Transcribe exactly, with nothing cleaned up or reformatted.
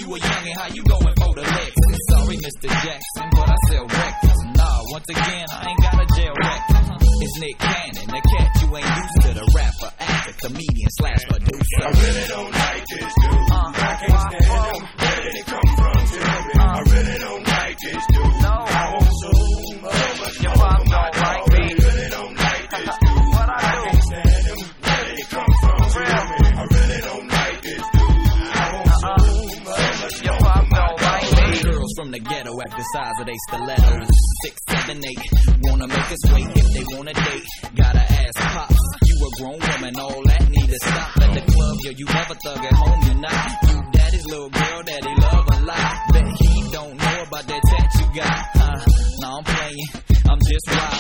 you a youngin', how you going for the Lexus? Sorry, Mister Jackson, but I sell records. Nah, once again, I ain't got a jail record. It's Nick Cannon, the cat you ain't used to, the rapper, actor, comedian slash producer. I really don't like this dude. Uh, I can't stand him. Where did he come from? Tell me. Uh, I really don't like this dude. No. I want so much. Your mom don't like me. I really don't like this dude. What I do? I can't stand him. Where did he come from? Tell me. I really don't like this dude. I want uh-uh. so much. Your mom don't like me. Girls from the ghetto act the size of they stilettos. Six, seven, eight. Wanna make us wait if they wanna date. Gotta ask pops. You a grown woman, all that need to stop at the club. Yo, you never thug at home, you not. You daddy's little girl that he love a lot. Bet he don't know about that tat you got. Huh? Nah, I'm playing. I'm just riding.